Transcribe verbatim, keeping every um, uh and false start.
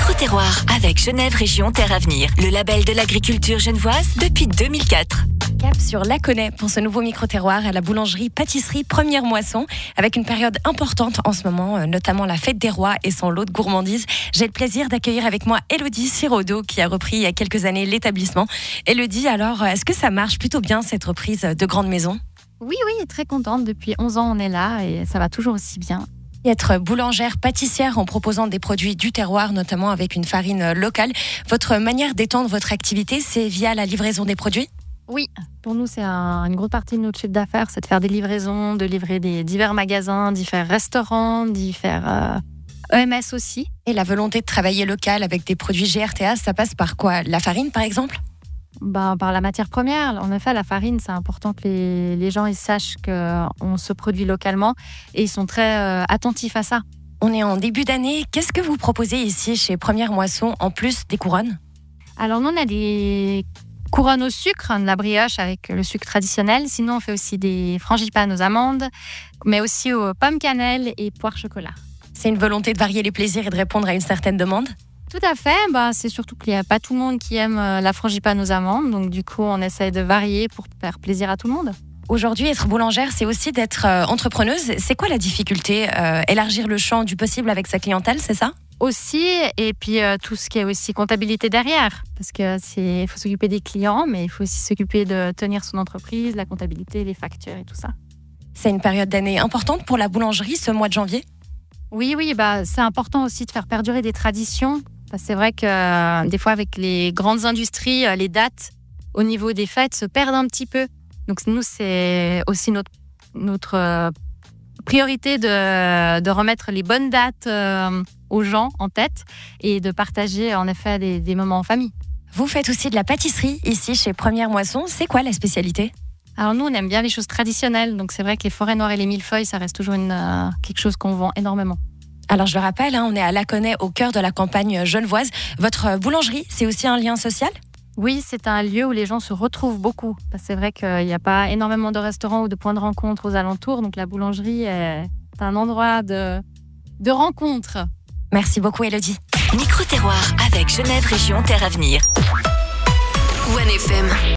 Micro-terroir avec Genève Région Terre Avenir, le label de l'agriculture genevoise depuis deux mille quatre. Cap sur Laconais pour ce nouveau micro-terroir à la boulangerie-pâtisserie Première Moisson, avec une période importante en ce moment, notamment la fête des rois et son lot de gourmandises. J'ai le plaisir d'accueillir avec moi Élodie Sirodeau qui a repris il y a quelques années l'établissement. Élodie, alors, est-ce que ça marche plutôt bien cette reprise de grande maison ? Oui, oui, très contente. Depuis onze ans, on est là et ça va toujours aussi bien. Et être boulangère, pâtissière en proposant des produits du terroir, notamment avec une farine locale. Votre manière d'étendre votre activité, c'est via la livraison des produits ? Oui, pour nous, c'est un, une grosse partie de notre chiffre d'affaires, c'est de faire des livraisons, de livrer des divers magasins, divers restaurants, divers euh, E M S aussi. Et la volonté de travailler local avec des produits G R T A, ça passe par quoi ? La farine, par exemple ? Ben, par la matière première. En effet, la farine, c'est important que les, les gens ils sachent qu'on se produit localement et ils sont très euh, attentifs à ça. On est en début d'année. Qu'est-ce que vous proposez ici chez Première Moisson, en plus des couronnes ? Alors, nous, on a des couronnes au sucre, de la brioche avec le sucre traditionnel. Sinon, on fait aussi des frangipanes aux amandes, mais aussi aux pommes cannelle et poires chocolat. C'est une volonté de varier les plaisirs et de répondre à une certaine demande ? Tout à fait. Bah, c'est surtout qu'il n'y a pas tout le monde qui aime la frangipane aux amandes. Donc, du coup, on essaie de varier pour faire plaisir à tout le monde. Aujourd'hui, être boulangère, c'est aussi d'être euh, entrepreneuse. C'est quoi la difficulté ? euh, Élargir le champ du possible avec sa clientèle, c'est ça ? Aussi, et puis euh, tout ce qui est aussi comptabilité derrière. Parce que c'est, il faut s'occuper des clients, mais il faut aussi s'occuper de tenir son entreprise, la comptabilité, les factures et tout ça. C'est une période d'année importante pour la boulangerie, ce mois de janvier ? Oui, oui, bah, c'est important aussi de faire perdurer des traditions. Parce que c'est vrai que euh, des fois, avec les grandes industries, euh, les dates au niveau des fêtes se perdent un petit peu. Donc nous, c'est aussi notre, notre euh, priorité de, de remettre les bonnes dates euh, aux gens en tête et de partager en effet des, des moments en famille. Vous faites aussi de la pâtisserie ici chez Première Moisson. C'est quoi la spécialité ? Alors nous, on aime bien les choses traditionnelles. Donc c'est vrai que les forêts noires et les millefeuilles, ça reste toujours une, euh, quelque chose qu'on vend énormément. Alors je le rappelle, hein, on est à Laconais, au cœur de la campagne genevoise. Votre boulangerie, c'est aussi un lien social ? Oui, c'est un lieu où les gens se retrouvent beaucoup. Parce que c'est vrai qu'il n'y a pas énormément de restaurants ou de points de rencontre aux alentours. Donc la boulangerie est un endroit de, de rencontre. Merci beaucoup, Élodie. Micro-terroir avec Genève Région Terre Avenir. One F M.